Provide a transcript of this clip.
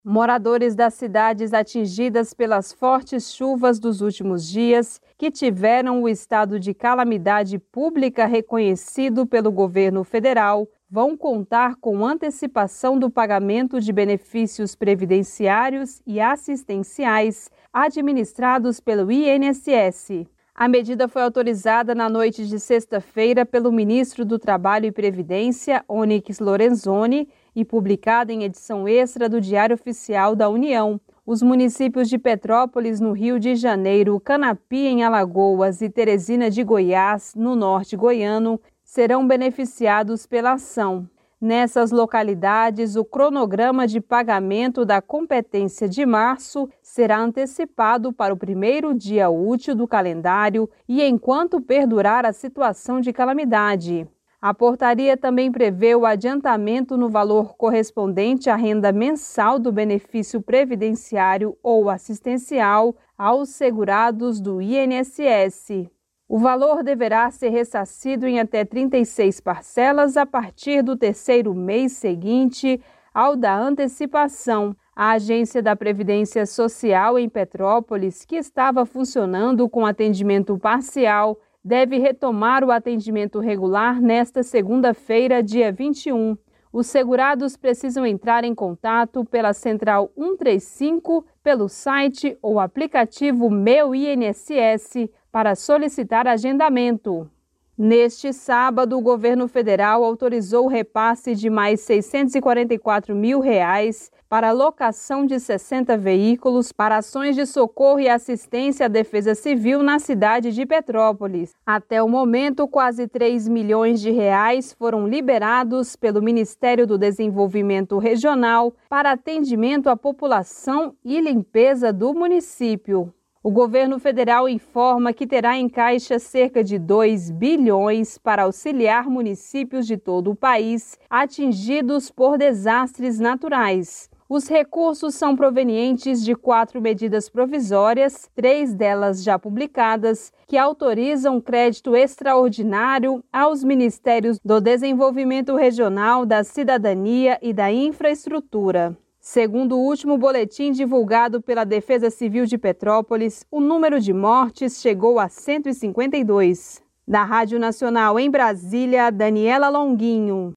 Moradores das cidades atingidas pelas fortes chuvas dos últimos dias, que tiveram o estado de calamidade pública reconhecido pelo governo federal, vão contar com antecipação do pagamento de benefícios previdenciários e assistenciais administrados pelo INSS. A medida foi autorizada na noite de sexta-feira pelo ministro do Trabalho e Previdência, Onyx Lorenzoni, e publicada em edição extra do Diário Oficial da União. Os municípios de Petrópolis, no Rio de Janeiro, Canapi, em Alagoas, e Teresina de Goiás, no norte goiano, serão beneficiados pela ação. Nessas localidades, o cronograma de pagamento da competência de março será antecipado para o primeiro dia útil do calendário e enquanto perdurar a situação de calamidade. A portaria também prevê o adiantamento no valor correspondente à renda mensal do benefício previdenciário ou assistencial aos segurados do INSS. O valor deverá ser ressarcido em até 36 parcelas a partir do terceiro mês seguinte ao da antecipação. A Agência da Previdência Social em Petrópolis, que estava funcionando com atendimento parcial, deve retomar o atendimento regular nesta segunda-feira, dia 21. Os segurados precisam entrar em contato pela Central 135, pelo site ou aplicativo Meu INSS para solicitar agendamento. Neste sábado, o governo federal autorizou o repasse de mais R$ 644 mil para a locação de 60 veículos para ações de socorro e assistência à defesa civil na cidade de Petrópolis. Até o momento, quase R$ 3 milhões foram liberados pelo Ministério do Desenvolvimento Regional para atendimento à população e limpeza do município. O governo federal informa que terá em caixa cerca de 2 bilhões para auxiliar municípios de todo o país atingidos por desastres naturais. Os recursos são provenientes de 4 medidas provisórias, 3 delas já publicadas, que autorizam crédito extraordinário aos Ministérios do Desenvolvimento Regional, da Cidadania e da Infraestrutura. Segundo o último boletim divulgado pela Defesa Civil de Petrópolis, o número de mortes chegou a 152. Da Rádio Nacional em Brasília, Daniela Longuinho.